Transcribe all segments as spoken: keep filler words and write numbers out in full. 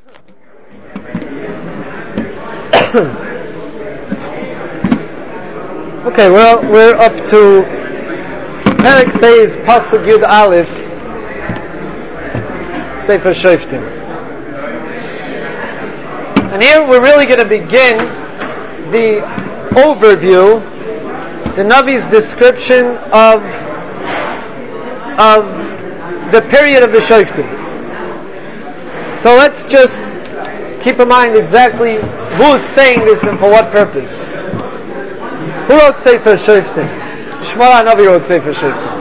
Okay, well, we're up to Perek Beis Pasuk Yud Aleph, Sefer Shoftim. And here we're really going to begin the overview, the Navi's description of, of the period of the Shoftim. So let's just keep in mind exactly who's saying this and for what purpose. Who wrote Sefer Shoftim? Shmuel Hanavi wrote Sefer Shoftim.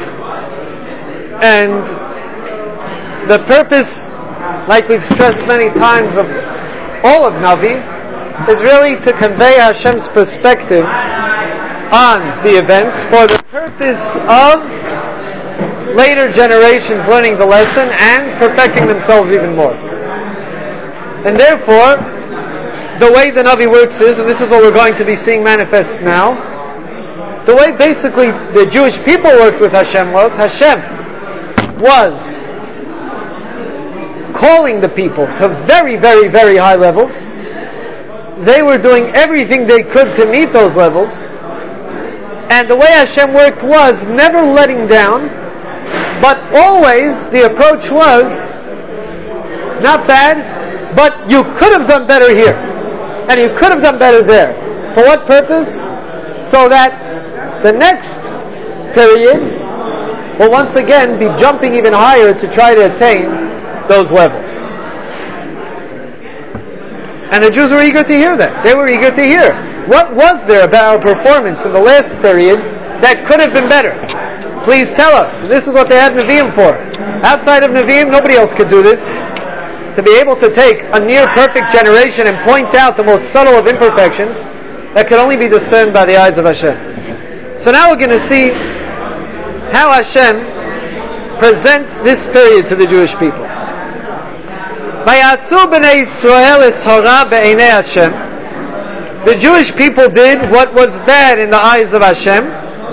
And the purpose, like we've stressed many times, of all of Navi is really to convey Hashem's perspective on the events for the purpose of later generations learning the lesson and perfecting themselves even more. And therefore, the way the Navi works is, and this is what we're going to be seeing manifest now, the way basically the Jewish people worked with Hashem was, Hashem was calling the people to very, very, very high levels. They were doing everything they could to meet those levels. And the way Hashem worked was never letting down, but always the approach was, not bad, but you could have done better here. And you could have done better there. For what purpose? So that the next period will once again be jumping even higher to try to attain those levels. And the Jews were eager to hear that. They were eager to hear. What was there about our performance in the last period that could have been better? Please tell us. And this is what they had Nevi'im for. Outside of Nevi'im, nobody else could do this. To be able to take a near-perfect generation and point out the most subtle of imperfections that could only be discerned by the eyes of Hashem. So now we're going to see how Hashem presents this period to the Jewish people. The Jewish people did what was bad in the eyes of Hashem.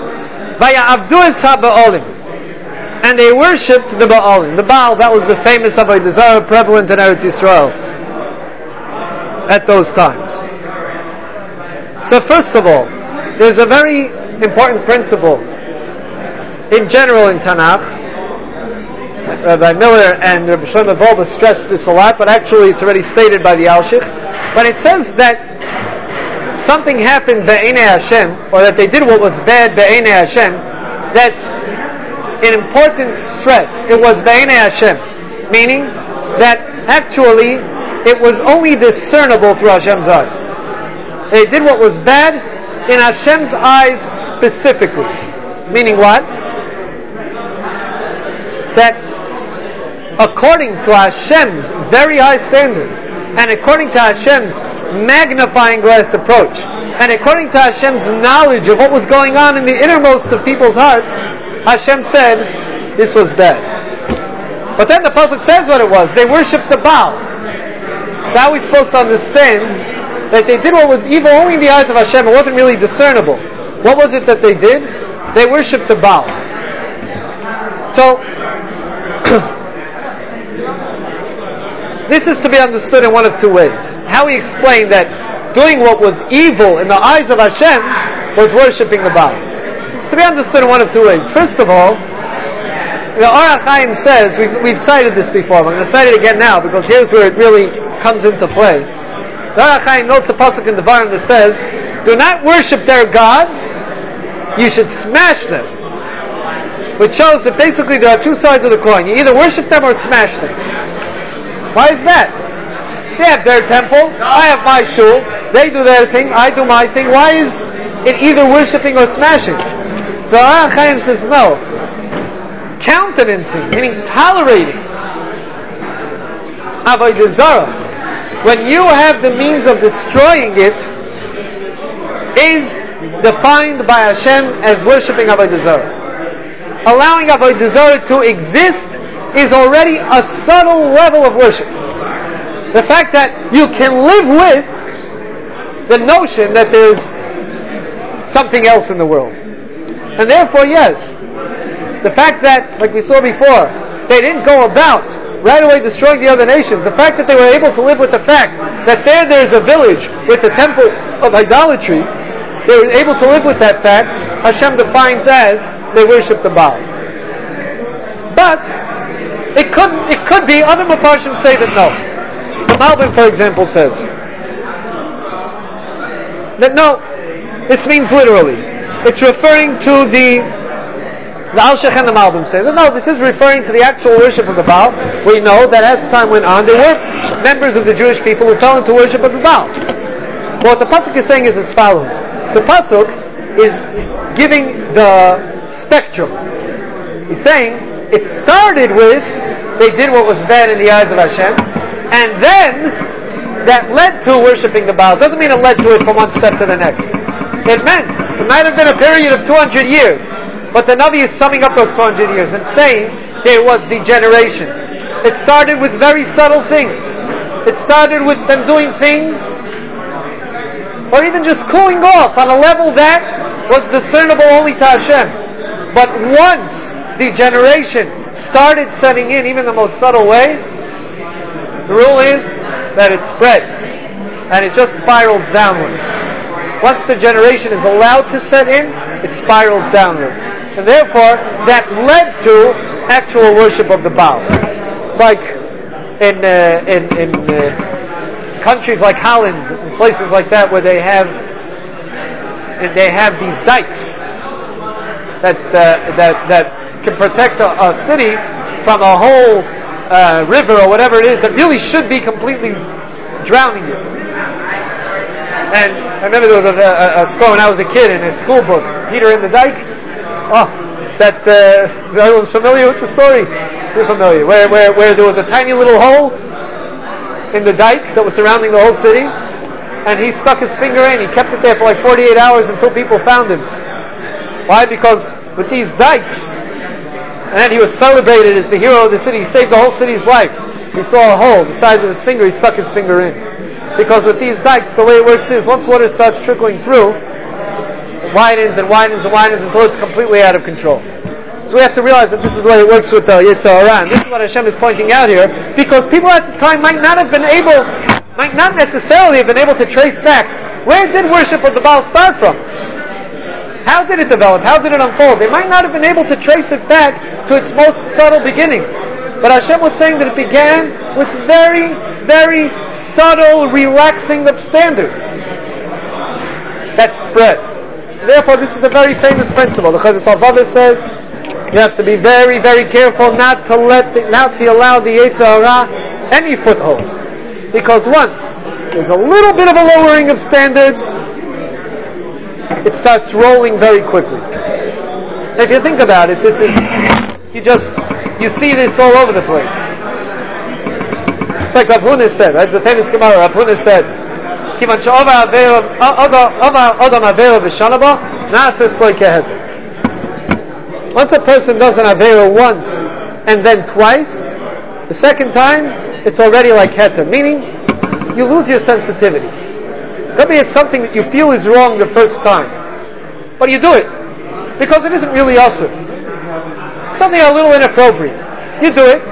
And they worshipped the Baalim. The Baal, that was the famous Avodah Zarah prevalent in Eretz Yisrael at those times. So first of all, there's a very important principle in general in Tanakh. Rabbi Miller and Rabbi Shlomo Wolbe stressed this a lot, but actually it's already stated by the Alshich. When it says that something happened Be'enei Hashem, or that they did what was bad Be'enei Hashem, that's an important stress. It was Be'enei Hashem, meaning that actually it was only discernible through Hashem's eyes. They did what was bad in Hashem's eyes specifically. Meaning what? That according to Hashem's very high standards, and according to Hashem's magnifying glass approach, and according to Hashem's knowledge of what was going on in the innermost of people's hearts, Hashem said, this was bad. But then the Pasuk says what it was. They worshipped the Baal. So how are we supposed to understand that they did what was evil only in the eyes of Hashem? It wasn't really discernible. What was it that they did? They worshipped the Baal. So, this is to be understood in one of two ways. How we explain that doing what was evil in the eyes of Hashem was worshipping the Baal. To be understood in one of two ways. First of all, the Or HaChaim says, we've, we've cited this before, I'm going to cite it again now because here's where it really comes into play. The Or HaChaim notes a pasuk in the Devarim that says, do not worship their gods, you should smash them. Which shows that basically there are two sides of the coin. You either worship them or smash them. Why is that? They have their temple, I have my shul, they do their thing, I do my thing. Why is it either worshipping or smashing? So Or HaChaim says no. Countenancing, meaning tolerating Avodah Zarah, when you have the means of destroying it, is defined by Hashem as worshipping Avodah Zarah. Allowing Avodah Zarah to exist is already a subtle level of worship. The fact that you can live with the notion that there's something else in the world. And therefore, yes, the fact that, like we saw before, they didn't go about right away destroying the other nations. The fact that they were able to live with the fact that there there's a village with a temple of idolatry, they were able to live with that fact. Hashem defines as they worship the Baal. But it could it could be other Mepharshim say that no. The Malbim, for example, says that no, this means literally. It's referring to the the Al-Shech and the Malbim say that no, this is referring to the actual worship of the Baal. We know that as time went on, there were members of the Jewish people who fell into worship of the Baal. Well, what the Pasuk is saying is as follows. The Pasuk is giving the spectrum. He's saying it started with they did what was bad in the eyes of Hashem, and then that led to worshiping the Baal. Doesn't mean it led to it from one step to the next. It meant it might have been a period of two hundred years, but the Navi is summing up those two hundred years and saying there was degeneration. It started with very subtle things. It started with them doing things, or even just cooling off on a level that was discernible only to Hashem. But once degeneration started setting in, even the most subtle way, the rule is that it spreads and it just spirals downwards. Once the generation is allowed to set in, it spirals downwards. And therefore, that led to actual worship of the Baal. Like in uh, in, in uh, countries like Holland and places like that, where they have they have these dikes that uh, that that can protect a, a city from a whole uh, river or whatever it is that really should be completely drowning you. And I remember there was a, a, a story when I was a kid in a school book, Peter in the Dike. Oh, that uh, everyone's familiar with the story. You're familiar. Where, where, where there was a tiny little hole in the dike that was surrounding the whole city, and he stuck his finger in. He kept it there for like forty-eight hours until people found him. Why? Because with these dikes, and then he was celebrated as the hero of the city. He saved the whole city's life. He saw a hole the size of his finger. He stuck his finger in. Because with these dikes, the way it works is, once water starts trickling through, it widens and widens and widens until it's completely out of control. So we have to realize that this is the way it works with the Yetzer Hara. And this is what Hashem is pointing out here, because people at the time might not have been able, might not necessarily have been able to trace back, where did worship of the Baal start from? How did it develop? How did it unfold? They might not have been able to trace it back to its most subtle beginnings. But Hashem was saying that it began with very, very subtle relaxing of standards that spread. Therefore, this is a very famous principle. The Chazal Vavah says you have to be very, very careful not to let, the, not to allow the Yetzer Hara any foothold, because once there's a little bit of a lowering of standards, it starts rolling very quickly. If you think about it, this is you just you see this all over the place. It's like Rav Huna said, right? The famous Gemara. Rav Huna said, "Kivan she'ova avera adam avera v'shanaba na'ases lo keheter." Once a person does an avera once and then twice, the second time it's already like heter, meaning you lose your sensitivity. Could be it's something that you feel is wrong the first time, but you do it because it isn't really awesome. Something a little inappropriate. You do it.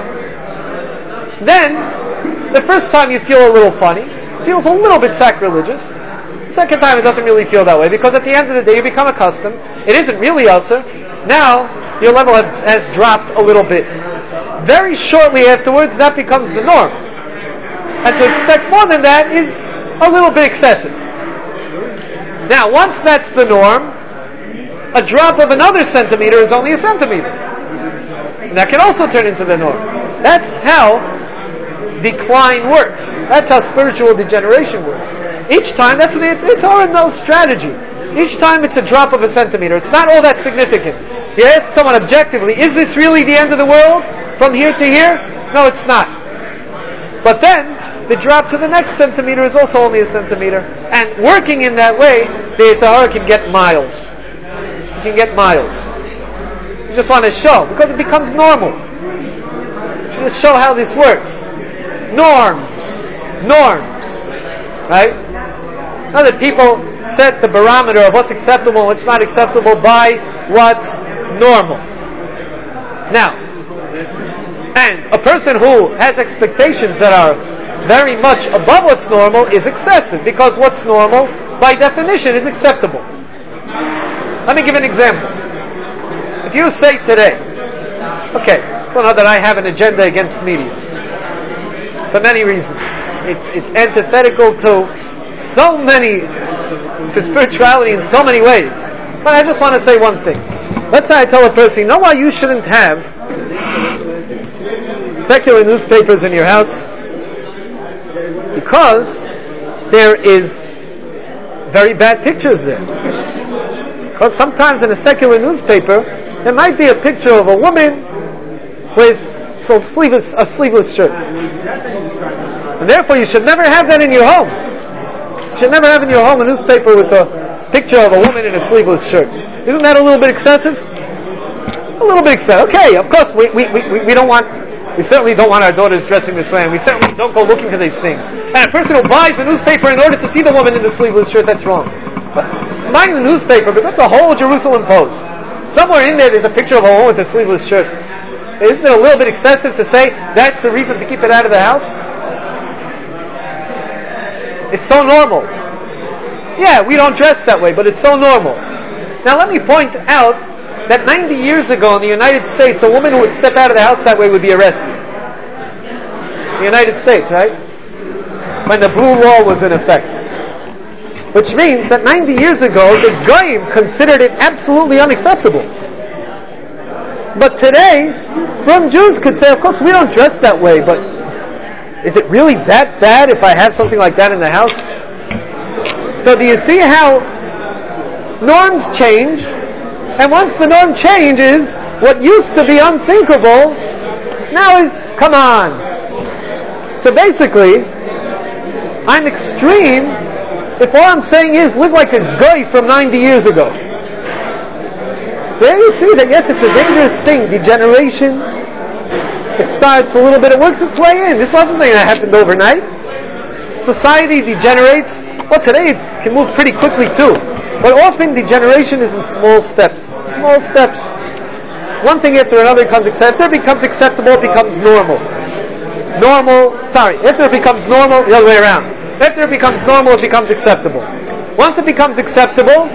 Then, the first time you feel a little funny, feels a little bit sacrilegious. Second time it doesn't really feel that way, because at the end of the day you become accustomed. It isn't really awesome. Now, your level has, has dropped a little bit. Very shortly afterwards, that becomes the norm. And to expect more than that is a little bit excessive. Now, once that's the norm, a drop of another centimeter is only a centimeter. And that can also turn into the norm. That's how decline works. That's how spiritual degeneration works. Each time, that's it's, it's our no strategy. Each time it's a drop of a centimeter. It's not all that significant. You ask someone objectively, is this really the end of the world from here to here? No, it's not. But then, the drop to the next centimeter is also only a centimeter. And working in that way, the Yetzer Hara can get miles. It can get miles. You just want to show, because it becomes normal. You just show how this works. Norms. Norms. Right? Now that people set the barometer of what's acceptable and what's not acceptable by what's normal. Now, And a person who has expectations that are very much above what's normal is excessive, because what's normal, by definition, is acceptable. Let me give an example. If you say today, okay, well, not that I have an agenda against media, for many reasons. It's, it's antithetical to so many, to spirituality in so many ways. But I just want to say one thing. Let's say I tell a person, you know why you shouldn't have secular newspapers in your house? Because there is very bad pictures there. Because sometimes in a secular newspaper, there might be a picture of a woman with so sleeveless, a sleeveless shirt. And therefore you should never have that in your home. You should never have in your home a newspaper with a picture of a woman in a sleeveless shirt. Isn't that a little bit excessive? A little bit excessive. Okay, of course, we, we, we, we don't want, we certainly don't want our daughters dressing this way, and we certainly don't go looking for these things. And a person who buys a newspaper in order to see the woman in the sleeveless shirt, that's wrong. But buying the newspaper, but that's a whole Jerusalem Post. Somewhere in there there's a picture of a woman with a sleeveless shirt. Isn't it a little bit excessive to say that's the reason to keep it out of the house? It's so normal. Yeah, we don't dress that way, but it's so normal. Now let me point out that ninety years ago in the United States, a woman who would step out of the house that way would be arrested. The United States, right? When the blue law was in effect. Which means that ninety years ago, the Goyim considered it absolutely unacceptable. But today, some Jews could say, of course we don't dress that way, but is it really that bad if I have something like that in the house? So do you see how norms change? And once the norm changes, what used to be unthinkable now is, come on. So basically, I'm extreme if all I'm saying is live like a guy from ninety years ago. So there you see that yes, it's a dangerous thing. Degeneration, it starts a little bit, it works its way in. This wasn't something that happened overnight. Society degenerates. Well, today it can move pretty quickly too. But often degeneration is in small steps. Small steps. One thing after another becomes acceptable. After it becomes acceptable, it becomes normal. Normal, sorry, after it becomes normal, the other way around. After it becomes normal, it becomes acceptable. Once it becomes acceptable,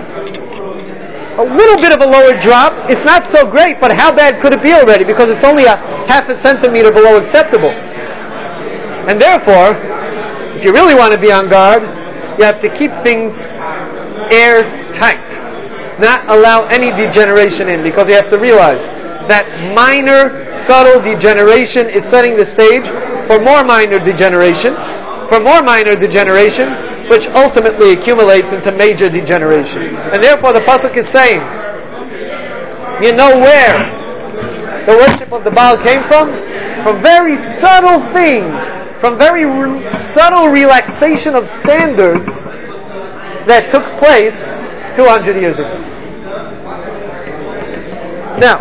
a little bit of a lower drop. It's not so great, but how bad could it be already? Because it's only a half a centimeter below acceptable. And therefore, if you really want to be on guard, you have to keep things airtight. Not allow any degeneration in, because you have to realize that minor, subtle degeneration is setting the stage for more minor degeneration, for more minor degeneration, which ultimately accumulates into major degeneration. And therefore the Pasuk is saying, you know where the worship of the Baal came from? From very subtle things, from very re- subtle relaxation of standards that took place two hundred years ago. Now,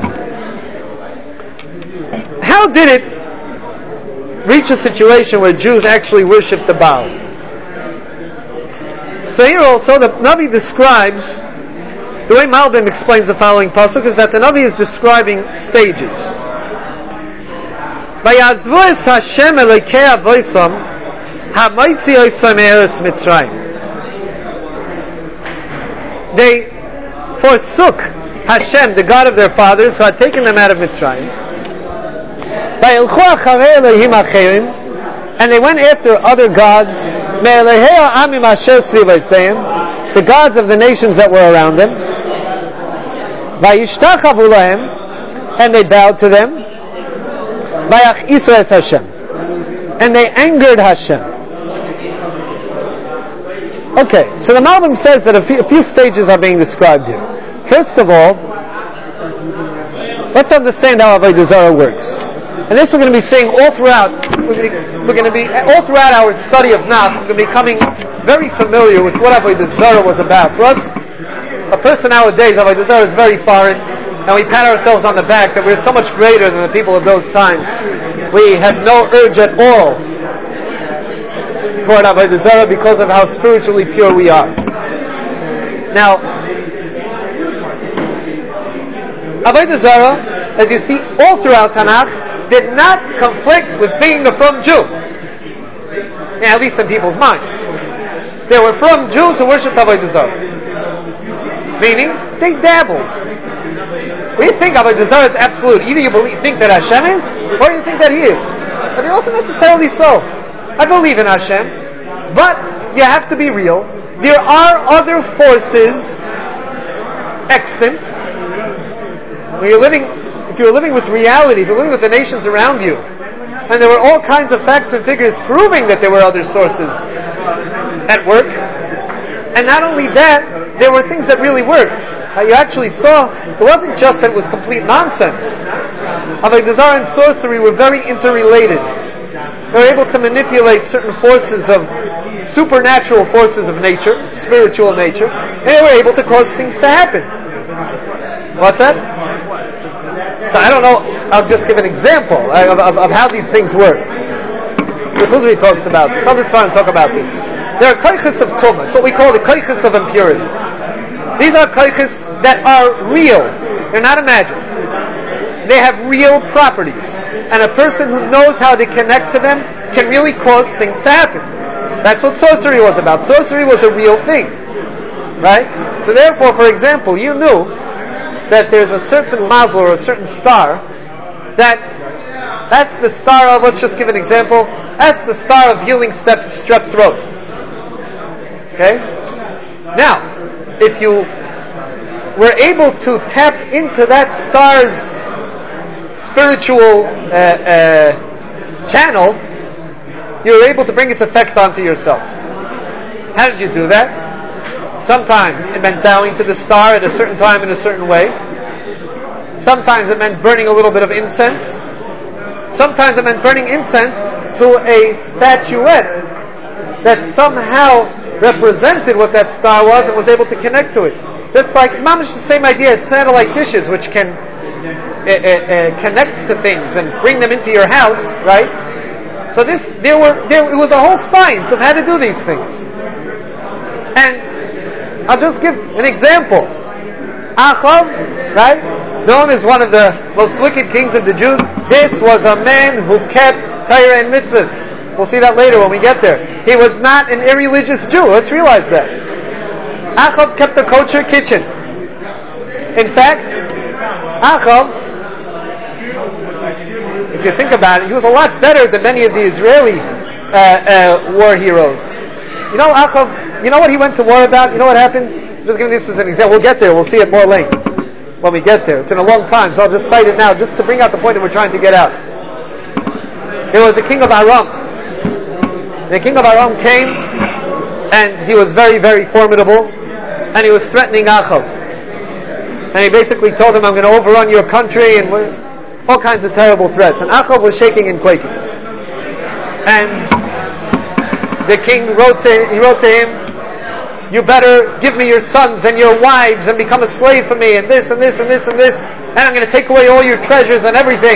how did it reach a situation where Jews actually worship the Baal? So here also the Navi describes, the way Malbim explains the following pasuk is that the Navi is describing stages. Vayazvu es Hashem Elokei avoisam hamoitzi oisam me'eretz Mitzrayim. They forsook Hashem, the God of their fathers, who had taken them out of Mitzrayim. And they went after other gods, the gods of the nations that were around them. And they bowed to them. And they angered Hashem. Okay, so the Malbim says that a few, a few stages are being described here. First of all, let's understand how Avodah Zarah works. And this we're going to be seeing all throughout. We're going, to, we're going to be all throughout our study of Nach. We're going to be becoming very familiar with what Avodah Zarah was about. For us, a person nowadays, Avodah Zarah is very foreign, and we pat ourselves on the back that we're so much greater than the people of those times. We have no urge at all toward Avodah Zarah because of how spiritually pure we are. Now, Avodah Zarah, as you see all throughout Tanakh, did not conflict with being a from Jew. Yeah, at least in people's minds. They were from Jews who worshipped Avodah Zarah. Meaning, they dabbled. We think Avodah Zarah is absolute. Either you believe, think that Hashem is, or you think that He is. But it wasn't necessarily so. I believe in Hashem, but you have to be real. There are other forces extant. When you're living, if you're living with reality, if you're living with the nations around you, and there were all kinds of facts and figures proving that there were other sources at work. And not only that, there were things that really worked. Uh, you actually saw, it wasn't just that it was complete nonsense. Avodah Zarah and sorcery were very interrelated. They were able to manipulate certain forces of, supernatural forces of nature, spiritual nature, and they were able to cause things to happen. What's that? So I don't know, I'll just give an example of, of, of how these things work. The Khuzri talks about this. I'll just try and talk about this. There are koiches of tumah. It's what we call the koiches of impurity. These are koiches that are real. They're not imagined. They have real properties. And a person who knows how to connect to them can really cause things to happen. That's what sorcery was about. Sorcery was a real thing. Right? So therefore, for example, you knew that there's a certain mazel or a certain star that that's the star of, let's just give an example, that's the star of healing strep, strep throat. Okay? Now, if you were able to tap into that star's spiritual uh, uh, channel, you were able to bring its effect onto yourself. How did you do that? Sometimes it meant bowing to the star at a certain time in a certain way. Sometimes it meant burning a little bit of incense. Sometimes it meant burning incense to a statuette that somehow represented what that star was and was able to connect to it. That's like, mamish, the same idea as satellite dishes, which can uh, uh, uh, connect to things and bring them into your house, right? So this, there were, there, it was a whole science of how to do these things. And I'll just give an example. Achav, right, known as one of the most wicked kings of the Jews, this was a man who kept Torah and mitzvahs. We'll see that later when we get there. He was not an irreligious Jew. Let's realize that. Achav kept a kosher kitchen. In fact, Achav, if you think about it, he was a lot better than many of the Israeli uh, uh, war heroes. You know, Achav, you know what he went to war about? You know what happened? Just giving this as an example. We'll get there. We'll see it more length when we get there. It's in a long time, so I'll just cite it now, just to bring out the point that we're trying to get out. There was the king of Aram. The king of Aram came, and he was very, very formidable, and he was threatening Achav. And he basically told him, I'm going to overrun your country, and all kinds of terrible threats. And Achav was shaking and quaking. And the king wrote to, he wrote to him, you better give me your sons and your wives and become a slave for me, and this and this and this and this, and I'm going to take away all your treasures and everything.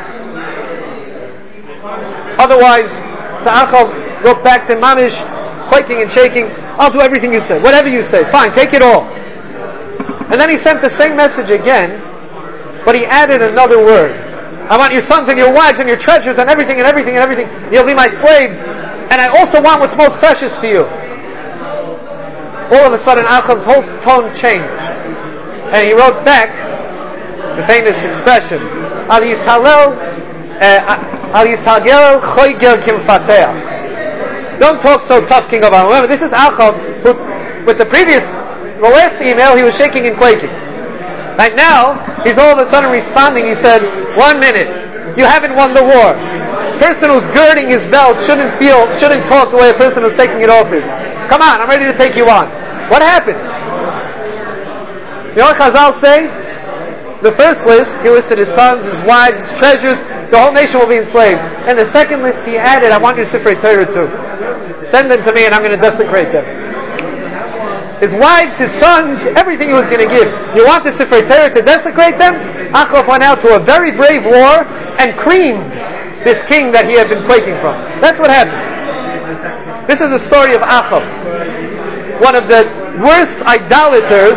Otherwise, so Achav wrote back to Mamish, quaking and shaking, I'll do everything you say, whatever you say, fine, take it all. And then he sent the same message again, but he added another word. I want your sons and your wives and your treasures and everything and everything and everything. You'll be my slaves. And I also want what's most precious to you. All of a sudden, Achav's whole tone changed. And he wrote back the famous expression, Al Yishalel, Al Yishalgel Choygel Kimfatea. Don't talk so tough, King of Aram. Remember, this is Achav, who, with the previous, the last email, he was shaking and quaking. Right now, he's all of a sudden responding. He said, one minute, you haven't won the war. A person who's girding his belt shouldn't feel, shouldn't talk the way a person who's taking it off is. Come on, I'm ready to take you on. What happened? You know what Chazal say? The first list, he listed his sons, his wives, his treasures. The whole nation will be enslaved. And the second list, he added, I want your Sifrei Torah too. Send them to me and I'm going to desecrate them. His wives, his sons, everything he was going to give. You want the Sifrei Torah to desecrate them? Achav went out to a very brave war and creamed this king that he had been quaking from. That's what happened. This is the story of Achav, one of the worst idolaters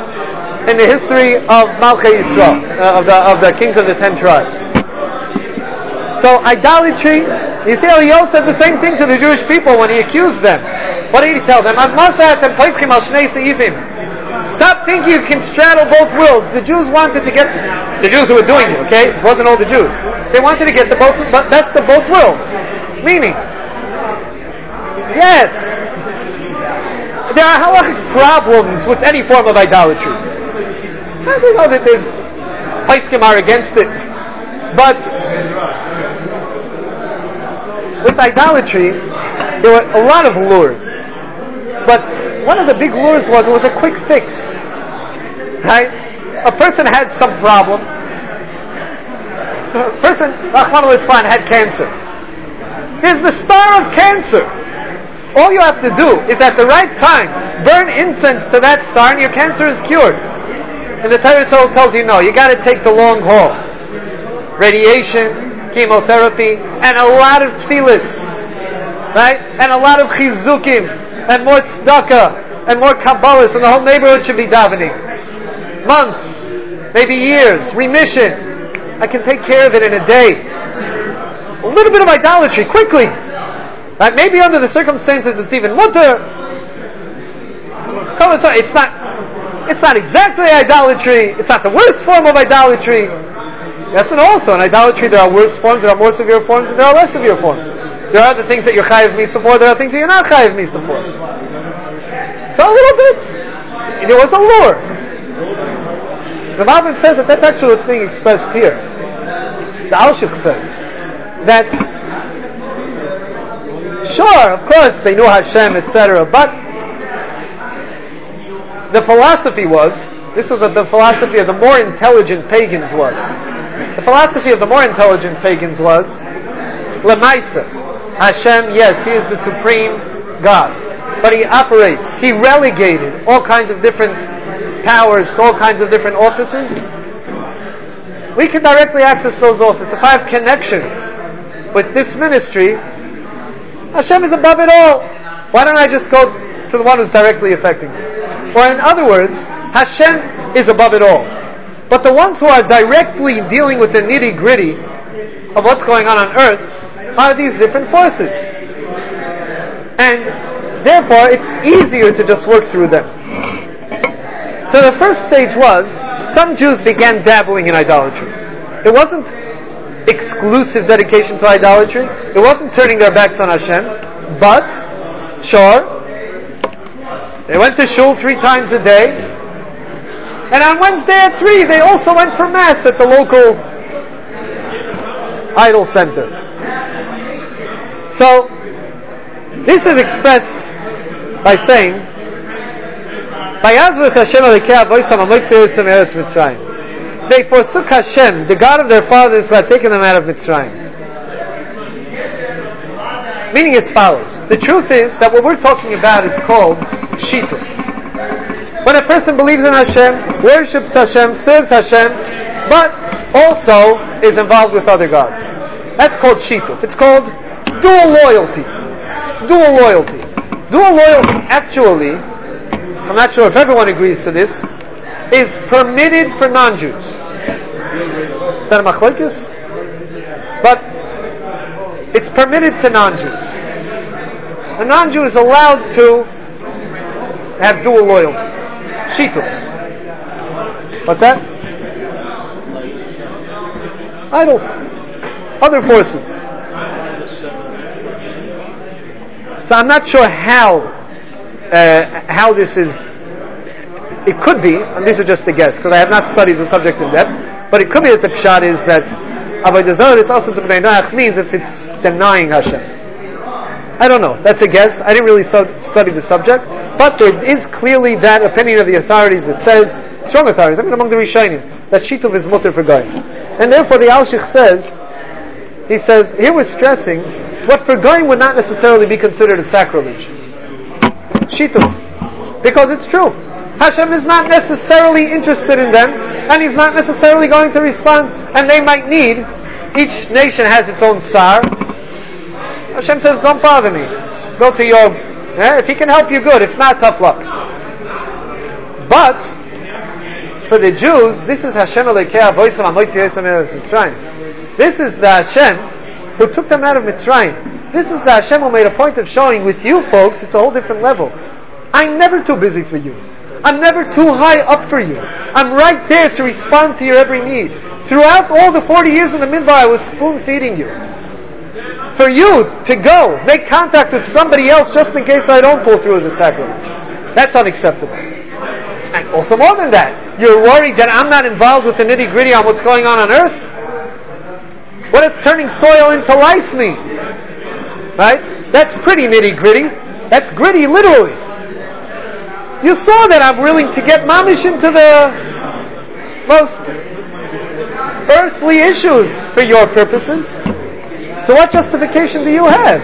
in the history of Malchei Yisrael, uh, of the of the kings of the ten tribes. So idolatry, you see Eliyahu said the same thing to the Jewish people when he accused them. What did he tell them? Stop thinking you can straddle both worlds. The Jews wanted to get, the Jews who were doing it, okay? It wasn't all the Jews. They wanted to get the both, but that's the both worlds. Meaning, yes, there are halachic problems with any form of idolatry. I don't know that there's Paiskim are against it, but with idolatry, there were a lot of lures. But one of the big lures was it was a quick fix. Right? A person had some problem. A person, Rahman al-Islam, had cancer. There's the star of cancer. All you have to do is at the right time burn incense to that star and your cancer is cured. And the Torah tells you no, you got to take the long haul. Radiation, chemotherapy, and a lot of tefillas, right? And a lot of chizukim, and more tzedakah, and more kabbalas, and the whole neighborhood should be davening. Months, maybe years, remission. I can take care of it in a day. A little bit of idolatry, quickly. Right? Maybe under the circumstances it's even mutter. It's not, it's not exactly idolatry. It's not the worst form of idolatry. Yes and also, in idolatry there are worse forms, there are more severe forms, and there are less severe forms. There are the things that you're chayiv misa for, there are things that you're not chayiv misa for. So a little bit, there was a lure. The Malbim says that that's actually what's being expressed here. The Alshich says that, sure, of course, they knew Hashem, et cetera, but the philosophy was, this was what the philosophy of the more intelligent pagans was. The philosophy of the more intelligent pagans was, Lemaisa, Hashem, yes, He is the supreme God, but He operates, He relegated all kinds of different powers to all kinds of different offices. We can directly access those offices. If I have connections with this ministry, Hashem is above it all. Why don't I just go to the one who's directly affecting me? Or in other words, Hashem is above it all. But the ones who are directly dealing with the nitty-gritty of what's going on on earth are these different forces. And therefore, it's easier to just work through them. So the first stage was, some Jews began dabbling in idolatry. It wasn't exclusive dedication to idolatry. It wasn't turning their backs on Hashem. But, sure, they went to shul three times a day. And on Wednesday at three, they also went for Mass at the local idol center. So, this is expressed by saying, they forsook Hashem, the God of their fathers who had taken them out of Mitzrayim. Meaning as follows. The truth is that what we're talking about is called Shituf. When a person believes in Hashem, worships Hashem, serves Hashem, but also is involved with other gods. That's called Shituf. It's called dual loyalty. Dual loyalty. Dual loyalty actually, I'm not sure if everyone agrees to this, is permitted for non-Jews. Is that a machlokes? But it's permitted to non-Jews. A non-Jew is allowed to have dual loyalty. Shituf. What's that? Idols. Other forces. So I'm not sure how uh, how this is. It could be, and this is just a guess, because I have not studied the subject in depth, but it could be that the pshat is that Avodah Zarah, it's also to Bnei Noach, means if it's denying Hashem. I don't know. That's a guess. I didn't really study the subject. But there is clearly that opinion of the authorities that says, strong authorities, I mean among the Rishonim, that Shituf is mutter for Goyim. And therefore the Alshich says, he says, here we're stressing, what for Goyim would not necessarily be considered a sacrilege. Shituf. Because it's true. Hashem is not necessarily interested in them, and He's not necessarily going to respond, and they might need, each nation has its own sar. Hashem says, don't bother me. Go to your, eh, if He can help you, good. If not, tough luck. But, for the Jews, this is Hashem Elokeinu Avoisam Amoitzi Yosem Eretz Mitzrayim. This is the Hashem who took them out of Mitzrayim. This is the Hashem who made a point of showing with you folks, it's a whole different level. I'm never too busy for you. I'm never too high up for you. I'm right there to respond to your every need. Throughout all the forty years in the Midbar, I was spoon feeding you. For you to go, make contact with somebody else just in case I don't pull through as a sacrilege. That's unacceptable. And also more than that, you're worried that I'm not involved with the nitty-gritty on what's going on on earth? What does turning soil into lice mean? Right? That's pretty nitty-gritty. That's gritty, literally. You saw that I'm willing to get mamish into the most earthly issues for your purposes. So what justification do you have?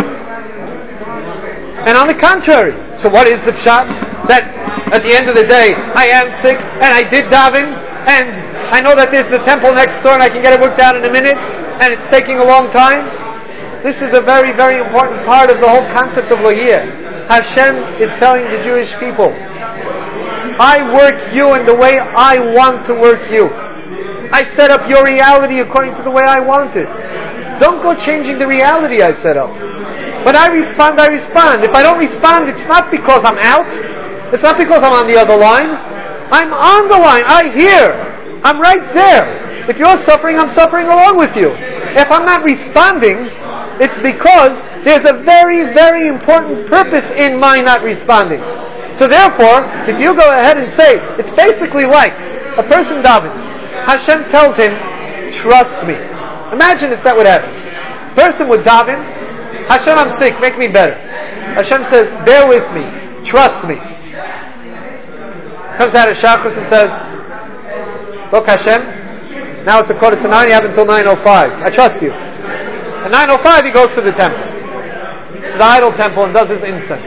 And on the contrary, so what is the pshat? That at the end of the day, I am sick, and I did daven, and I know that there's the temple next door, and I can get it worked out in a minute, and it's taking a long time. This is a very, very important part of the whole concept of Lohiyah. Hashem is telling the Jewish people, I work you in the way I want to work you. I set up your reality according to the way I want it. Don't go changing the reality I set up. When I respond, I respond. If I don't respond, it's not because I'm out. It's not because I'm on the other line. I'm on the line. I hear. I'm right there. If you're suffering, I'm suffering along with you. If I'm not responding, it's because there's a very, very important purpose in my not responding. So therefore, if you go ahead and say, it's basically like a person davens. Hashem tells him, trust me. Imagine if that would happen. Person would daven, Hashem, I'm sick, make me better. Hashem says, bear with me, trust me. Comes out of Shabbos and says, look Hashem, now it's a quarter to nine, you have until nine oh five. I trust you. At nine oh five he goes to the temple, the idol temple, and does his incense.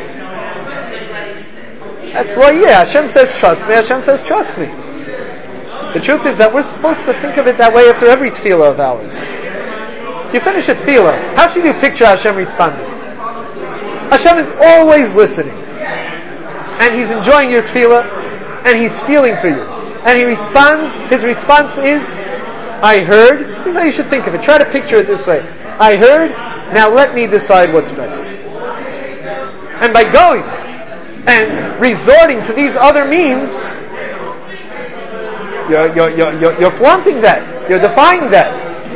That's why, yeah, Hashem says trust me, Hashem says trust me. The truth is that we're supposed to think of it that way after every tefillah of ours. You finish a tefillah, how should you picture Hashem responding? Hashem is always listening. And He's enjoying your tefillah, and He's feeling for you. And He responds, His response is, I heard. This is how you should think of it. Try to picture it this way. I heard, now let me decide what's best. And by going and resorting to these other means, You're, you're, you're, you're flaunting that. You're defying that.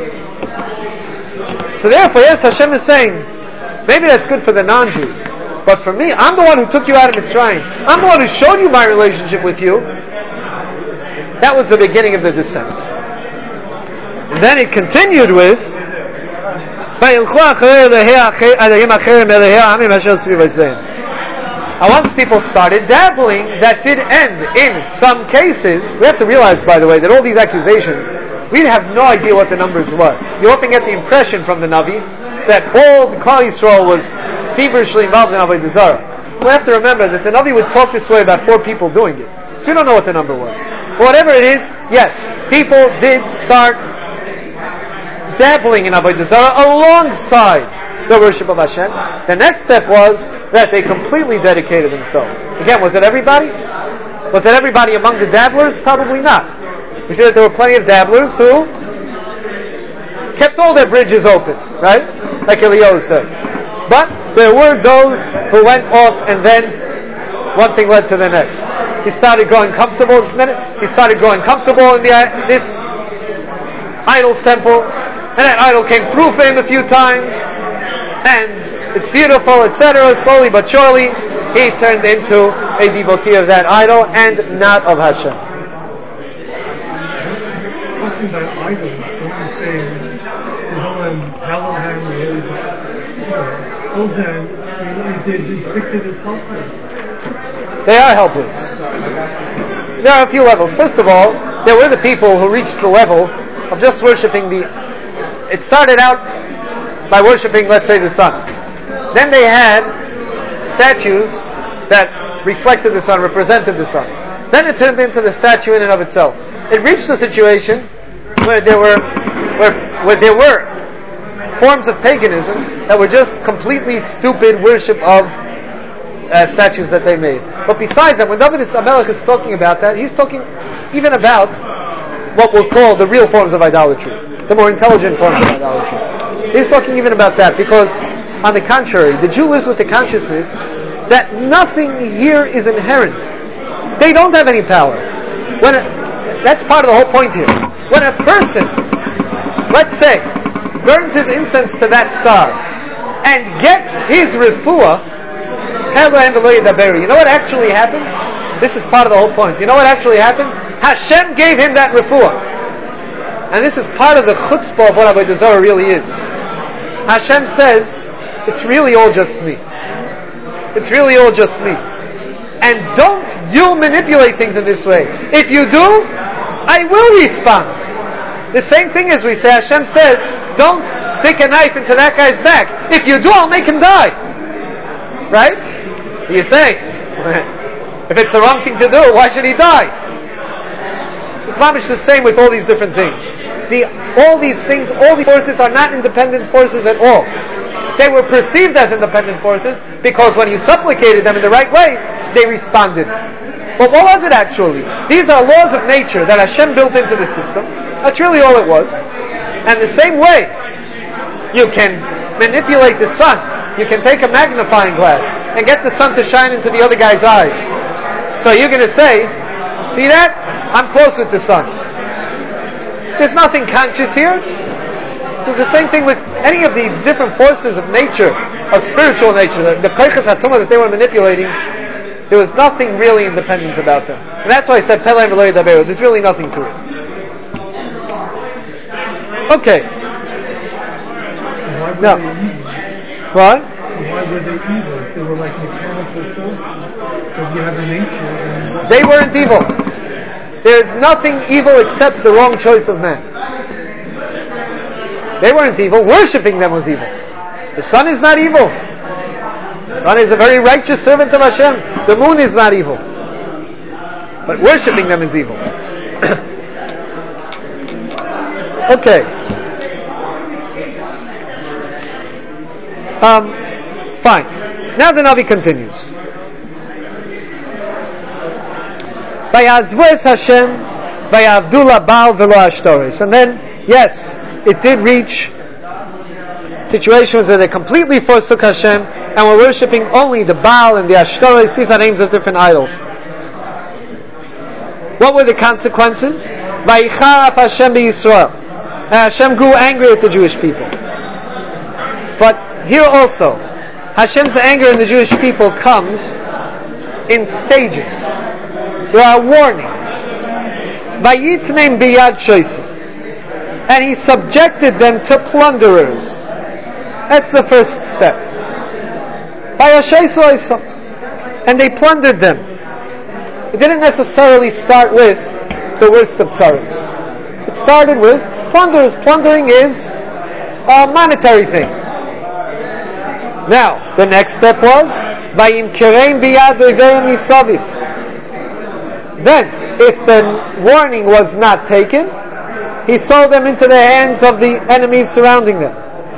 So therefore, yes, Hashem is saying, maybe that's good for the non-Jews. But for me, I'm the one who took you out of Mitzrayim. I'm the one who showed you my relationship with you. That was the beginning of the descent. And then it continued with, And once people started dabbling, that did end in some cases. We have to realize, by the way, that all these accusations, we have no idea what the numbers were. You often get the impression from the Navi that all the Klal Yisrael was feverishly involved in Avodah Zarah. We have to remember that the Navi would talk this way about four people doing it. So we don't know what the number was. But whatever it is, yes, people did start dabbling in Avodah Zarah alongside the worship of Hashem. The next step was that they completely dedicated themselves. Again, was it everybody? Was it everybody among the dabblers? Probably not. We see that there were plenty of dabblers who kept all their bridges open, right? Like Eliyahu said. But there were those who went off and then one thing led to the next. He started growing comfortable, just a minute, he started growing comfortable in the, this idol's temple, and that idol came through for him a few times, and it's beautiful, et cetera. Slowly but surely, he turned into a devotee of that idol and not of Hashem. Talking about idols, don't you say, Tehillim, Hallelujah, those then, they depicted as helpless. They are helpless. There are a few levels. First of all, there were the people who reached the level of just worshipping the... It started out by worshipping, let's say, the sun. Then they had statues that reflected the sun, represented the sun. Then it turned into the statue in and of itself. It reached a situation where there were where, where there were forms of paganism that were just completely stupid worship of uh, statues that they made. But besides that, when David HaMelech is talking about that, he's talking even about what we'll call the real forms of idolatry, the more intelligent forms of idolatry. He's talking even about that, because on the contrary, the Jew lives with the consciousness that nothing here is inherent. They don't have any power. When a, that's part of the whole point here. When a person, let's say, burns his incense to that star and gets his refuah, you know what actually happened? This is part of the whole point. You know what actually happened? Hashem gave him that refuah. And this is part of the chutzpah of what Avodah Zarah really is. Hashem says, it's really all just me. It's really all just me. And don't you manipulate things in this way. If you do, I will respond. The same thing as we say, Hashem says, don't stick a knife into that guy's back. If you do, I'll make him die. Right? You say, if it's the wrong thing to do, why should he die? It's not much the same with all these different things. The, all these things, all these forces are not independent forces at all. They were perceived as independent forces because when you supplicated them in the right way, they responded. But what was it actually? These are laws of nature that Hashem built into the system. That's really all it was. And the same way, you can manipulate the sun. You can take a magnifying glass and get the sun to shine into the other guy's eyes. So you're going to say, see that? I'm close with the sun. There's nothing conscious here. So it's the same thing with any of these different forces of nature, of spiritual nature, the koiches hatumah that they were manipulating. There was nothing really independent about them. And that's why I said, Pelei v'lo yidaberu. There's really nothing to it. Okay. Why were Now, they evil? what? Why were they evil? If they were like mechanical forces, because you have a nature. And They weren't evil. There's nothing evil except the wrong choice of man. They weren't evil. Worshipping them was evil. The sun is not evil. The sun is a very righteous servant of Hashem. The moon is not evil. But worshipping them is evil. Okay. Um, fine. Now the Navi continues. Vayazvu es Hashem, vayavdu laBaal v'lo Ashtoreth. And then, yes, it did reach situations where they completely forsook Hashem and were worshipping only the Baal and the Ashtoreth. These are names of different idols. What were the consequences? Vayicharaf Hashem b'Yisrael. Hashem grew angry at the Jewish people. But here also, Hashem's anger in the Jewish people comes in stages. There are warnings. Vayitnem biyad shosim. And he subjected them to plunderers. That's the first step. And they plundered them. It didn't necessarily start with the worst of tzaras. It started with plunderers. Plundering is a monetary thing. Now, the next step was Vayimkerem biyad oiveihem misaviv. Then, if the warning was not taken, he sold them into the hands of the enemies surrounding them.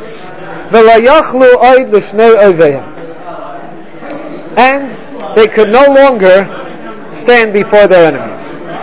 And they could no longer stand before their enemies.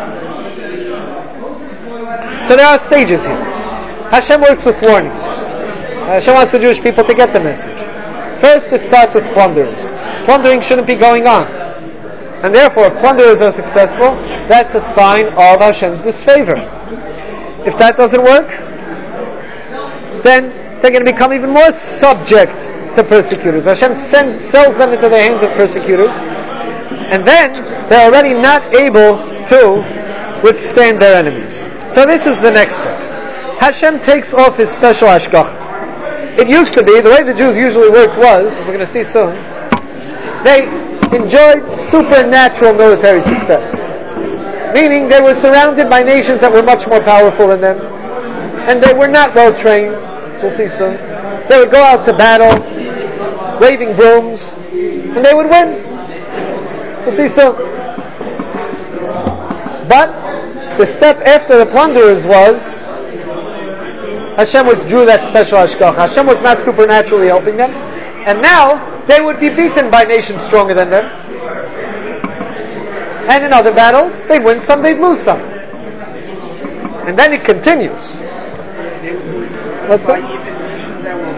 So there are stages here. Hashem works with warnings. Hashem wants the Jewish people to get the message. First, it starts with plunderers. Plundering shouldn't be going on. And therefore, if plunderers are successful, that's a sign of Hashem's disfavor. If that doesn't work, then they're going to become even more subject to persecutors. Hashem sends, sells them into the hands of persecutors, and then they're already not able to withstand their enemies. So this is the next step. Hashem takes off his special hashgacha. It used to be, the way the Jews usually worked was, we're going to see soon, they enjoyed supernatural military success. Meaning they were surrounded by nations that were much more powerful than them. And they were not well trained, as we'll see soon. They would go out to battle, waving brooms, and they would win. We'll see soon. But the step after the plunderers was Hashem withdrew that special hashgacha. Hashem was not supernaturally helping them. And now they would be beaten by nations stronger than them. And in other battles, they'd win some, they'd lose some. And then it continues. What's that?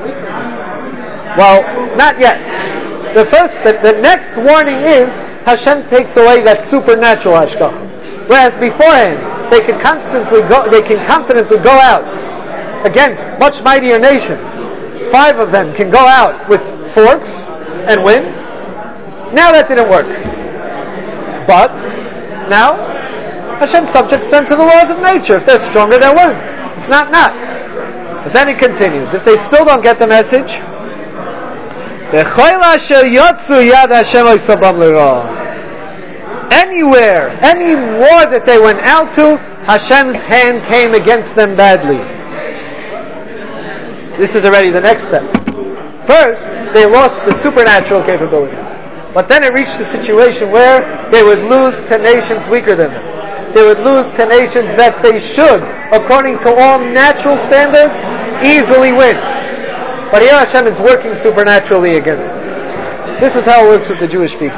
Well, not yet. The first, the, the next warning is Hashem takes away that supernatural hashgacha. Whereas beforehand, they can constantly go, they can confidently go out against much mightier nations. Five of them can go out with forks and win. Now that didn't work. But now Hashem subjects them to the laws of nature. If they're stronger, they'll win. It's not not. But then he continues. If they still don't get the message, anywhere, any war that they went out to, Hashem's hand came against them badly. This is already the next step. First, they lost the supernatural capabilities. But then it reached a situation where they would lose to nations weaker than them. They would lose to nations that they should, according to all natural standards, easily win. But here Hashem is working supernaturally against them. This is how it works with the Jewish people.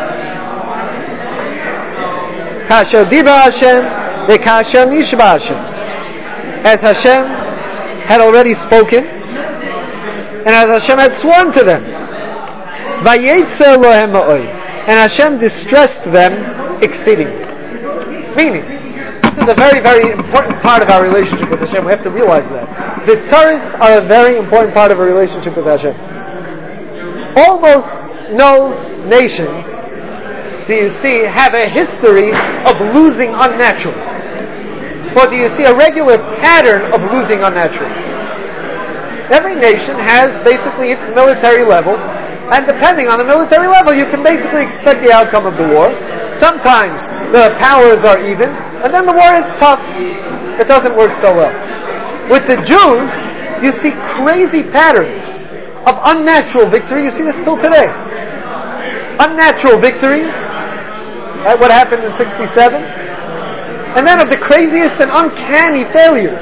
Kasher diba Hashem, the kasher nishba Hashem. As Hashem had already spoken, and as Hashem had sworn to them, vayetzer lohem ma'oi, and Hashem distressed them exceedingly. Meaning, this is a very, very important part of our relationship with Hashem. We have to realize that. The tzaros are a very important part of our relationship with Hashem. Almost no nations, do you see, have a history of losing unnaturally. Or do you see a regular pattern of losing unnaturally? Every nation has basically its military level, and depending on the military level, you can basically expect the outcome of the war. Sometimes the powers are even, and then the war is tough. It doesn't work so well. With the Jews, you see crazy patterns of unnatural victory. You see this still today. Unnatural victories. Right, what happened in sixty-seven? And then of the craziest and uncanny failures.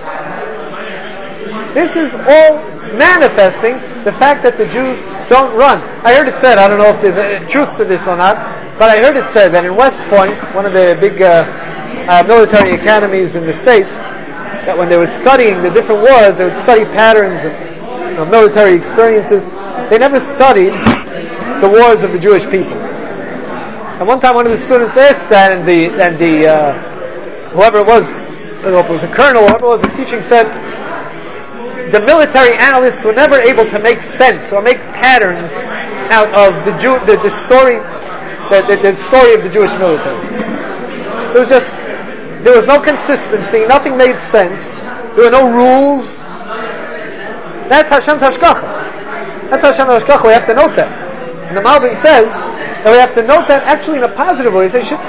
This is all manifesting the fact that the Jews don't run. I heard it said, I don't know if there's a truth to this or not, but I heard it said that in West Point, one of the big uh, uh, military academies in the States, that when they were studying the different wars, they would study patterns of you know, military experiences. They never studied the wars of the Jewish people. And one time one of the students asked that, and the, and the uh, whoever it was, I don't know if it was a colonel, whoever it was, the teaching said, the military analysts were never able to make sense or make patterns out of the Jew, the, the story, the, the, the story of the Jewish military. It was just, there was no consistency, nothing made sense, there were no rules. That's Hashem's hashgacha. That's Hashem's hashgacha, we have to note that. And the Malbim says that we have to note that actually in a positive way. He says, we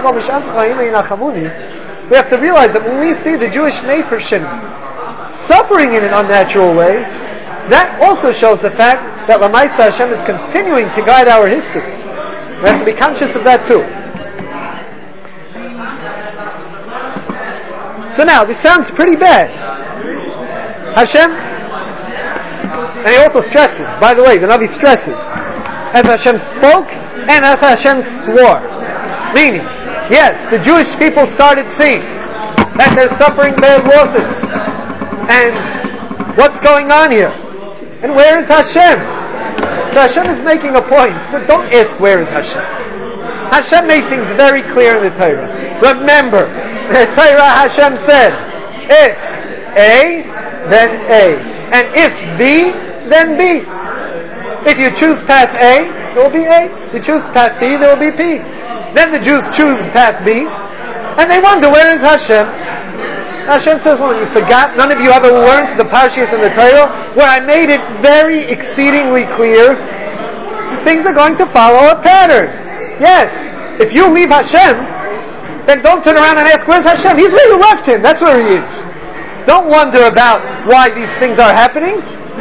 have to realize that when we see the Jewish nation suffering in an unnatural way, that also shows the fact that Lamaisa Hashem is continuing to guide our history. We have to be conscious of that too. So now, this sounds pretty bad. Hashem, and he also stresses, by the way, the Navi stresses, as Hashem spoke and as Hashem swore. Meaning, yes, the Jewish people started seeing that they're suffering bad losses. And what's going on here? And where is Hashem? So Hashem is making a point. So don't ask where is Hashem. Hashem made things very clear in the Torah. Remember, the Torah Hashem said, if A, then A. And if B, then B. If you choose path A, there will be A. If you choose path B, there will be P. Then the Jews choose path B, and they wonder, where is Hashem? Hashem says, well, you forgot, none of you ever learned the Parshas in the Torah, where I made it very exceedingly clear, things are going to follow a pattern. Yes, if you leave Hashem, then don't turn around and ask, where's Hashem? He's where you left him, that's where he is. Don't wonder about why these things are happening.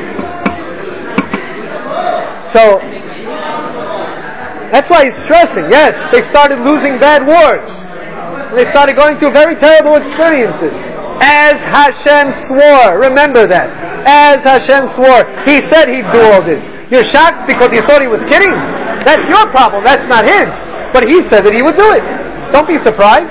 So, that's why he's stressing. Yes, they started losing bad wars. And they started going through very terrible experiences. As Hashem swore. Remember that. As Hashem swore. He said he'd do all this. You're shocked because you thought he was kidding? That's your problem. That's not his. But he said that he would do it. Don't be surprised.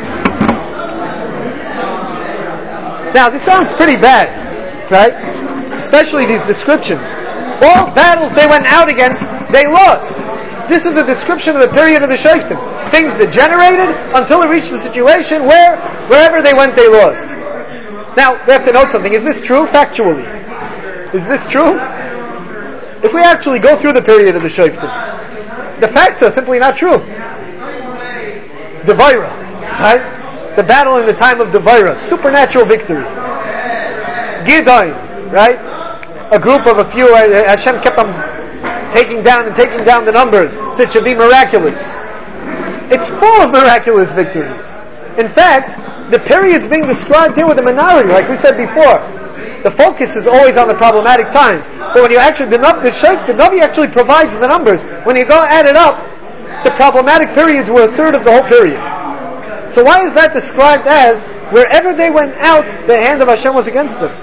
Now, this sounds pretty bad, right? Especially these descriptions. All battles they went out against, they lost. This is a description of the period of the Shoftim. Things degenerated until it reached a situation where wherever they went, they lost. Now, we have to note something. Is this true factually? Is this true? If we actually go through the period of the Shoftim, the facts are simply not true. Devaira, right? The battle in the time of Devaira, supernatural victory. Gideon, right? A group of a few, Hashem kept on taking down and taking down the numbers, so it should be miraculous. It's full of miraculous victories. In fact, the periods being described here with the minority, like we said before, the focus is always on the problematic times. But when you actually, the Navi, the Navi actually provides the numbers. When you go add it up, the problematic periods were a third of the whole period. So why is that described as, wherever they went out, the hand of Hashem was against them?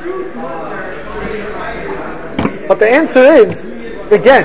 But the answer is, again,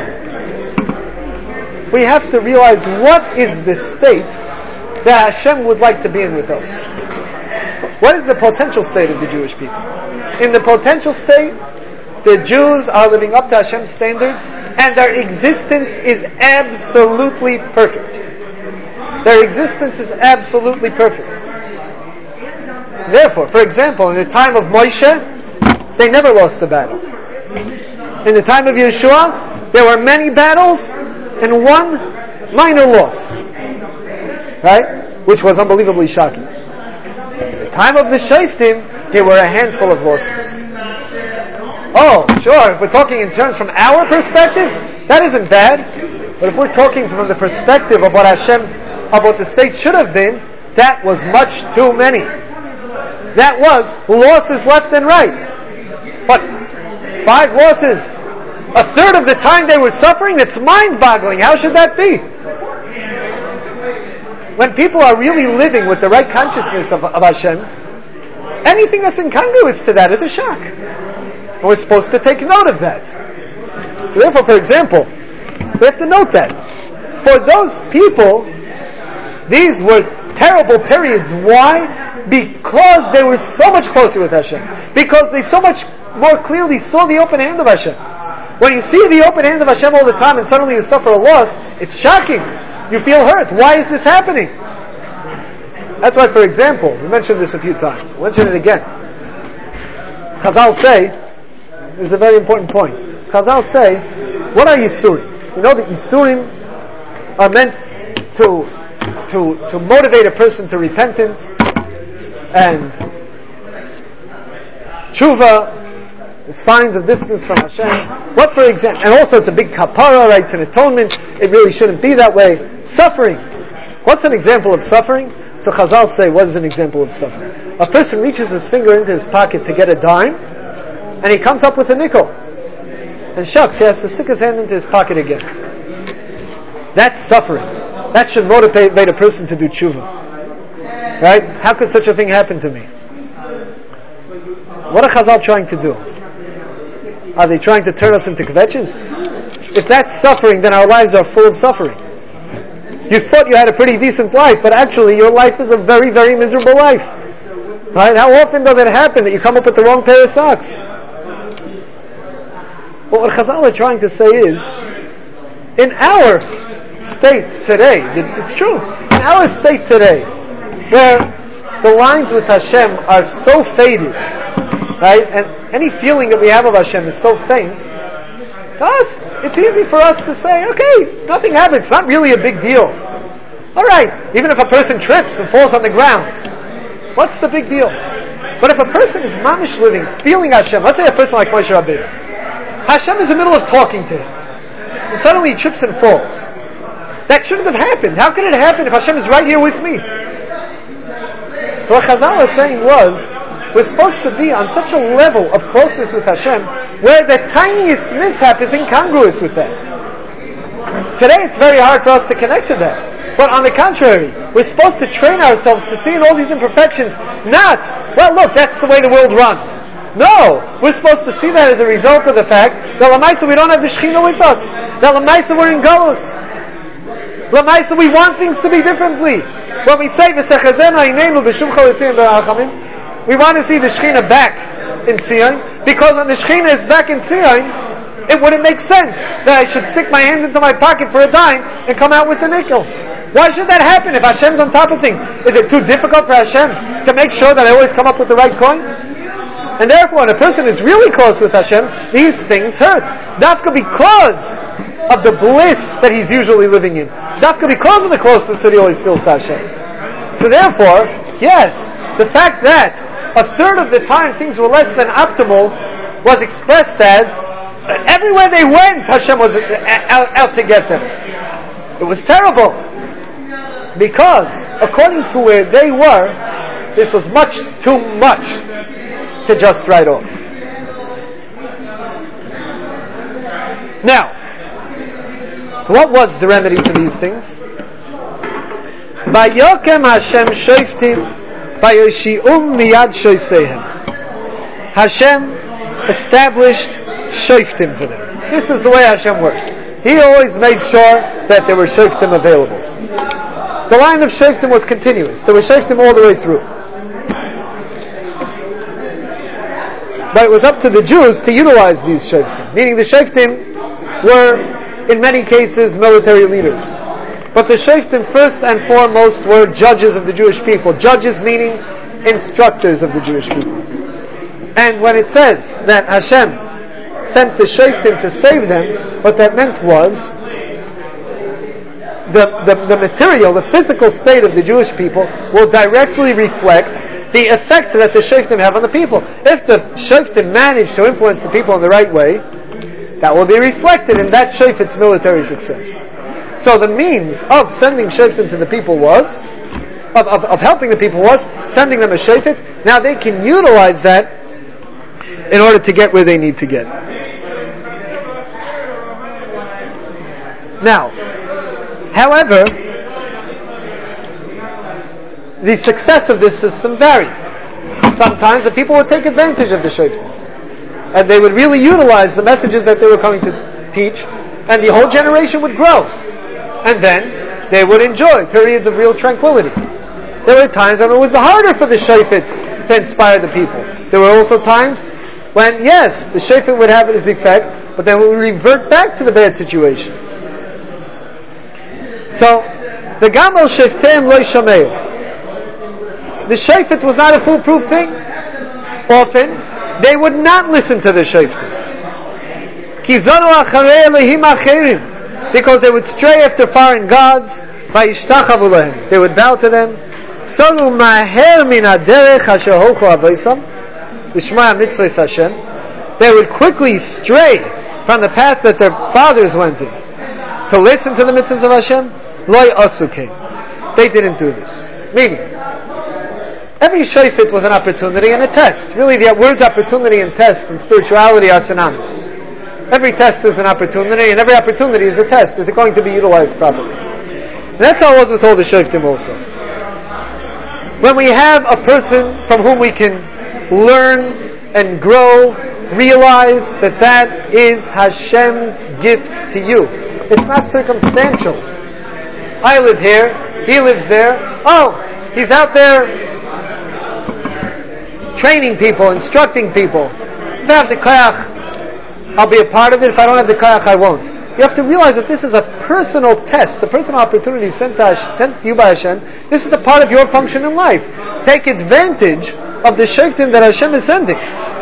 we have to realize what is the state that Hashem would like to be in with us. What is the potential state of the Jewish people? In the potential state, the Jews are living up to Hashem's standards, and their existence is absolutely perfect. Their existence is absolutely perfect. Therefore, for example, in the time of Moshe, they never lost a battle. In the time of Yeshua, there were many battles and one minor loss. Right? Which was unbelievably shocking. In the time of the Shoftim, there were a handful of losses. Oh, sure, if we're talking in terms from our perspective, that isn't bad. But if we're talking from the perspective of what Hashem, of what the state should have been, that was much too many. That was losses left and right. But five losses, a third of the time they were suffering, it's mind-boggling. How should that be? When people are really living with the right consciousness of, of Hashem, anything that's incongruous to that is a shock. And we're supposed to take note of that. So therefore, for example, we have to note that. For those people, these were terrible periods. Why? Because they were so much closer with Hashem. Because they so much more clearly saw the open hand of Hashem. When you see the open hand of Hashem all the time and suddenly you suffer a loss, it's shocking. You feel hurt. Why is this happening? That's why, for example, we mentioned this a few times. We'll mention it again. Chazal say, this is a very important point. Chazal say, what are Yisurim? You know that Yisurim are meant to, to, to motivate a person to repentance and tshuva, signs of distance from Hashem. What, for example, and also it's a big kapara, right? It's an atonement. It really shouldn't be that way. Suffering. What's an example of suffering? So Chazal say, what is an example of suffering? A person reaches his finger into his pocket to get a dime, and he comes up with a nickel. And shucks, he has to stick his hand into his pocket again. That's suffering. That should motivate a person to do tshuva. Right? How could such a thing happen to me? What are Chazal trying to do? Are they trying to turn us into kvetches? If that's suffering, then our lives are full of suffering. You thought you had a pretty decent life, but actually your life is a very, very miserable life. Right? How often does it happen that you come up with the wrong pair of socks? But what Chazal are trying to say is, in our state today, it's true, in our state today, where the lines with Hashem are so faded, right, and any feeling that we have of Hashem is so faint, to us, it's easy for us to say, okay, nothing happens, it's not really a big deal. Alright, even if a person trips and falls on the ground, what's the big deal? But if a person is mamish living, feeling Hashem, let's say a person like Moshe Rabbeinu, Hashem is in the middle of talking to him, and suddenly he trips and falls. That shouldn't have happened. How could it happen if Hashem is right here with me? So what Chazal was saying was, we're supposed to be on such a level of closeness with Hashem where the tiniest mishap is incongruous with that. Today it's very hard for us to connect to that. But on the contrary, we're supposed to train ourselves to see in all these imperfections, not, well look, that's the way the world runs. No! We're supposed to see that as a result of the fact that Lamaisa we don't have the Shekhinah with us. That Lamaisa we're in Galus. Lamaisa we want things to be differently. When we say V'sechazena inenu b'shum chalitzim b'rachamim, we want to see the Shekhinah back in Tzion, because when the Shekhinah is back in Tzion, It wouldn't make sense that I should stick my hand into my pocket for a dime and come out with a nickel. Why should that happen if Hashem's on top of things? Is it too difficult for Hashem to make sure that I always come up with the right coin? And therefore, when a person is really close with Hashem, these things hurt. Dafka because of the bliss that he's usually living in. Dafka because of the closeness that he always feels to Hashem. So therefore, yes, the fact that a third of the time things were less than optimal was expressed as everywhere they went, Hashem was out, out to get them. It was terrible. Because, according to where they were, this was much too much to just write off. Now, so what was the remedy for these things? Vayokem Hashem shoftim vayoshi'um miyad shosehem. Hashem established shoftim for them. This is the way Hashem works. He always made sure that there were shoftim available. The line of shoftim was continuous. There were shoftim all the way through. But it was up to the Jews to utilize these shoftim. Meaning the shoftim were, in many cases, military leaders. But the shoftim first and foremost were judges of the Jewish people. Judges meaning instructors of the Jewish people. And when it says that Hashem sent the shoftim to save them, what that meant was the, the, the material, the physical state of the Jewish people will directly reflect the effect that the shoftim have on the people. If the shoftim manage to influence the people in the right way, that will be reflected in that shofet's military success. So the means of sending shoftim to the people was, of, of, of helping the people was, sending them a shofet. Now they can utilize that in order to get where they need to get. Now, however, the success of this system varied. Sometimes the people would take advantage of the shoftim, and they would really utilize the messages that they were coming to teach, and the whole generation would grow. And then they would enjoy periods of real tranquility. There were times when it was harder for the shofet to inspire the people. There were also times when, yes, the shofet would have its effect, but then it would revert back to the bad situation. So, the Gamal Shoftim Lo Yishameu. The shofet was not a foolproof thing. Often, they would not listen to the shoftim. Ki zonu acharei Elohim acherim. Because they would stray after foreign gods, vayishtachavu lehem. They would bow to them. Solu maher min haderech asher holchu avoisam, l'shma mitzvos Hashem. They would quickly stray from the path that their fathers went in to listen to the mitzvahs of Hashem. Loi asukim. They didn't do this. Meaning, every shofet was an opportunity and a test. Really, the words opportunity and test in spirituality are synonymous. Every test is an opportunity, and every opportunity is a test. Is it going to be utilized properly? And that's how it was with all the shoftim also. When we have a person from whom we can learn and grow, realize that that is Hashem's gift to you. It's not circumstantial. I live here, he lives there. Oh, he's out there training people, instructing people. If I have the koyach, I'll be a part of it. If I don't have the koyach, I won't. You have to realize that this is a personal test, a personal opportunity sent to, Hashem, sent to you by Hashem. This is a part of your function in life. Take advantage of the shoftim that Hashem is sending.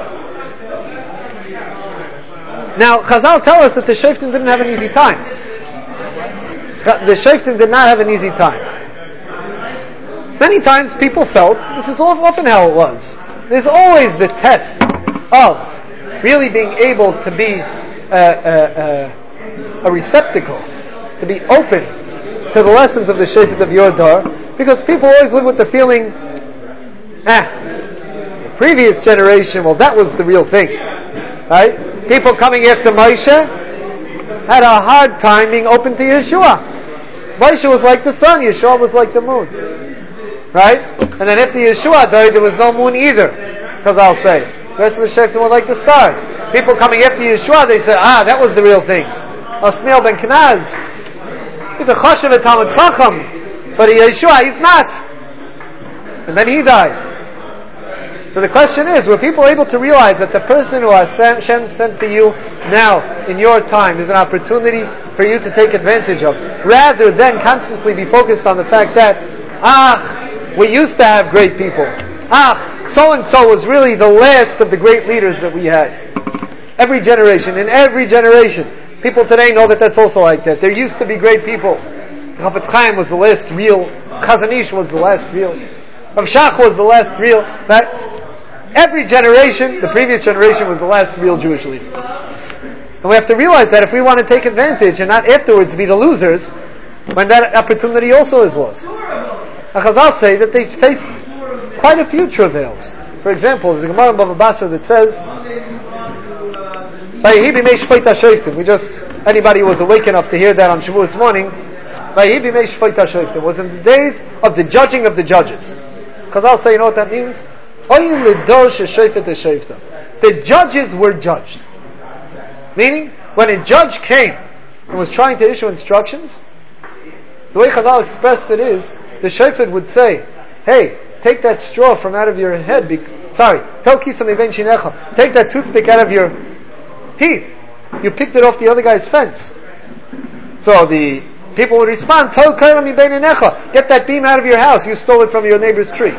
Now, Chazal tell us that the shoftim didn't have an easy time. The shoftim did not have an easy time. Many times people felt, this is often how it was, there's always the test of really being able to be a, a, a, a receptacle, to be open to the lessons of the shofet of your dar, because people always live with the feeling, ah, the previous generation, well, that was the real thing, right? People coming after Moshe had a hard time being open to Yeshua. Moshe was like the sun, Yeshua was like the moon, right? And then after Yeshua died, there was no moon either, because I'll say. The rest of the shoftim were like the stars. People coming after Yeshua, they said, ah, that was the real thing. Osniel ben Kenaz, he's a choshev, a Talmud Chacham, but Yeshua, he's not. And then he died. So the question is, were people able to realize that the person who Hashem sent to you now, in your time, is an opportunity for you to take advantage of, rather than constantly be focused on the fact that, ah, we used to have great people. Ah, so-and-so was really the last of the great leaders that we had. Every generation, in every generation, people today know that that's also like that. There used to be great people. Chafetz Chaim was the last real, Chazon Ish was the last real, Rav Shach was the last real, right? Every generation, the previous generation was the last real Jewish leader. And we have to realize that if we want to take advantage and not afterwards be the losers, when that opportunity also is lost. And Chazal say that they faced quite a few travails. For example, there's a Gemara in Bava Basra that says, we just, anybody who was awake enough to hear that on Shavuos morning, it was in the days of the judging of the judges. Chazal say, you know what that means? The judges were judged. Meaning, when a judge came and was trying to issue instructions, the way Chazal expressed it is, the shofet would say, hey, take that straw from out of your head, be- sorry, take that toothpick out of your teeth. You picked it off the other guy's fence. So the people would respond, get that beam out of your house, you stole it from your neighbor's tree.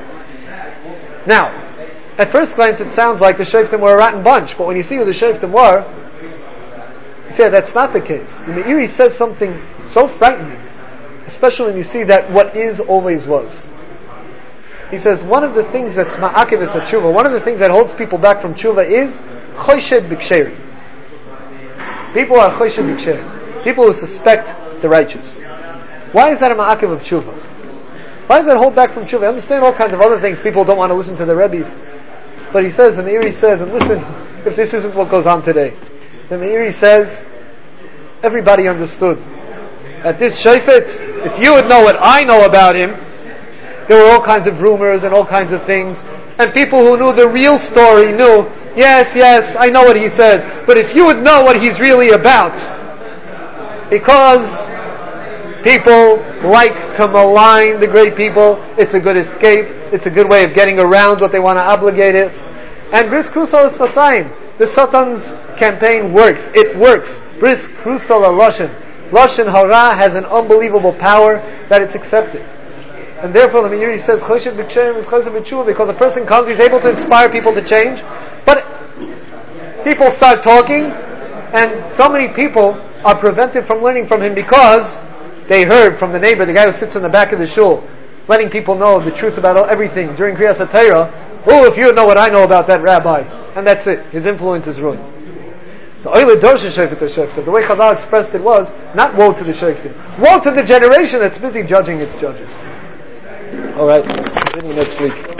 Now, at first glance it sounds like the shoftim were a rotten bunch, but when you see who the shoftim were, you say that's not the case. The Meiri says something so frightening, especially when you see that what is always was. He says one of the things that's ma'akev es tshuva, one of the things that holds people back from tshuva is choshed b'ksheri. People are choshed b'ksheri. People who suspect the righteous. Why is that a ma'akev of tshuva? Why does that hold back from tshuva? I understand all kinds of other things. People don't want to listen to the Rebbe's. But he says, the Meiri says, and listen, if this isn't what goes on today, the Meiri says, everybody understood. At this shofet, if you would know what I know about him, there were all kinds of rumors and all kinds of things. And people who knew the real story knew, yes, yes, I know what he says. But if you would know what he's really about, because people like to malign the great people. It's a good escape. It's a good way of getting around what they want to obligate it. And Bris Krusal is Fasayim. The Satan's campaign works. It works. Bris Krusal a Lashon. Lashon Hara has an unbelievable power that it's accepted. And therefore the Meiri says, Choshed b'ksherim is choshed b'tshuva, because a person comes, he's able to inspire people to change. But people start talking, and so many people are prevented from learning from him because they heard from the neighbor, the guy who sits in the back of the shul, letting people know the truth about everything during Kriyas HaTorah. Oh, if you know what I know about that rabbi. And that's it. His influence is ruined. So, the way Chazal expressed it was, not woe to the shoftim. Woe to the generation that's busy judging its judges. Alright, continue next week.